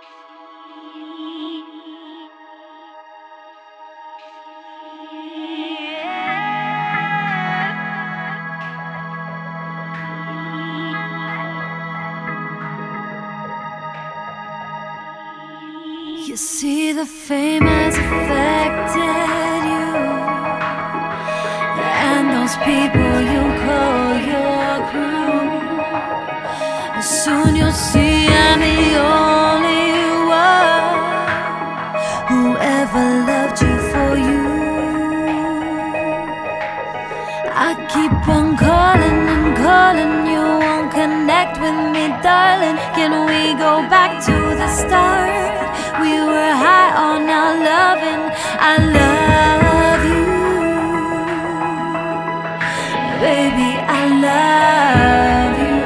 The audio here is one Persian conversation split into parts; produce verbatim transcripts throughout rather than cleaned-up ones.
You see, the fame has affected you, and those people you call your crew. Soon you'll see I'm the only one who ever loved you for you. I keep on calling and calling, you won't connect with me, darling. Can we go back to the start? We were high on our loving. I love you, baby, I love you.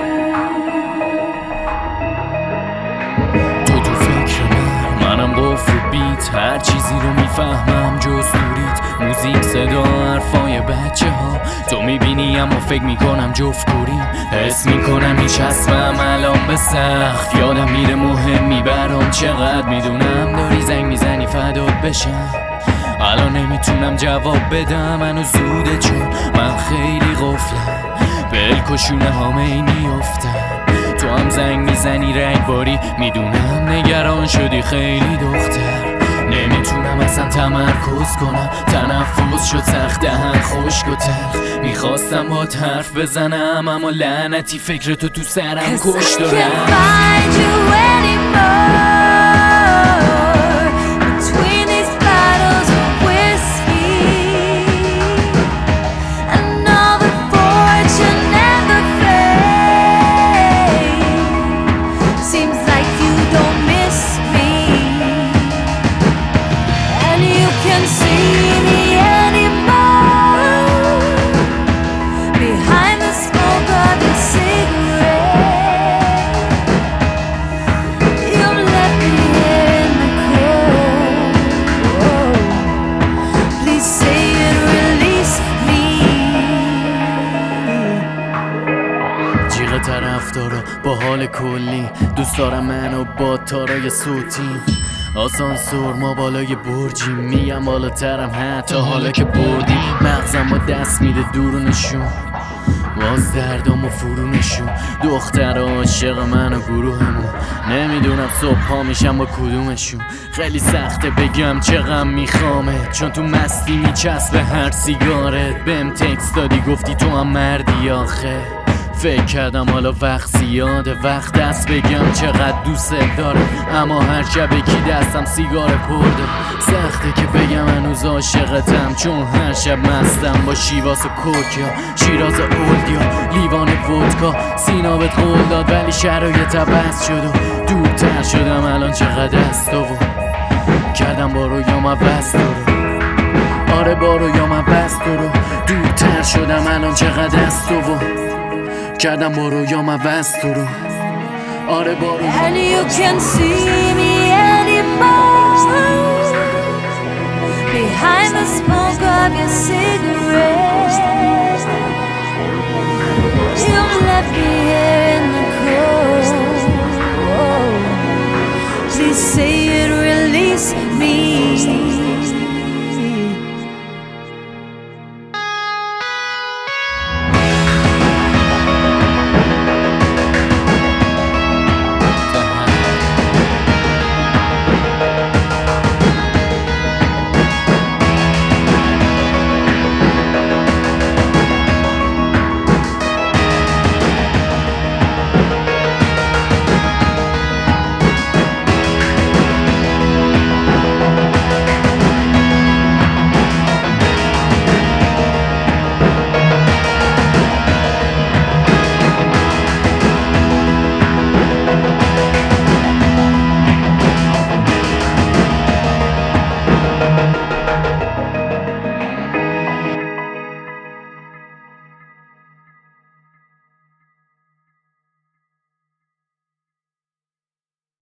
تو تو فکر من، منم قفل و بیت، هر چیزی رو میفهمم جز دوریت. موزیک، صدا، حرفای بچه ها تو میبینی اما فکر میکنم جفت کوریم. حس میکنم هیچ هستم الان به سخت، یادم میره مهمی برام چقدر. میدونم داری زنگ میزنی فدات بشم، الان نمیتونم جواب بدم، منو زوده چون من خیلی غفلم. بلکشونه هامه ای میافتم، تو هم زنگ میزنی رگباری. میدونم نگران شدی خیلی دختر، نمیتونم اصلا تمرکز کنم. تنفس شد سخت، دهن خشک و تلخ. میخواستم باهات حرف بزنم اما لعنتی فکر تو تو سرم کش دارم. طرفدارا با حال کلی دوست دارم منو با تارای صوتی. آسانسور ما بالای برجیم، میگم بالاترم حتی حالا که بردیم. مغزم با دست میده دورونشون، باز دردام و فرونشون. دختر عاشق من و گروهمون، نمیدونم صبح ها میشم با کدومشون. خیلی سخته بگم چقدر میخوامه، چون تو مستی میچسبه هر سیگارت. بهم تکست دادی گفتی تو هم مردی آخه. فکر کردم حالا وقت زیاده، وقت دست بگم چقدر دوست دارم. اما هر شب یکی دستم سیگار پرده. سخته که بگم هنوز عاشقتم، چون هر شب مستم با شیواز و کوکیا. شیراز اولدیا، لیوان ودکا. سینا بهت قول داد ولی شرایط عوض شد و دورتر شدم. الان چقدر از تو کردم با رویام عوض تو رو. آره با رویام عوض تو رو. دورتر شدم الان چقدر از تو کردم با رویام عوض تو رو. آره با رویام. And you can see me anymore behind the smoke of your cigarette. You left me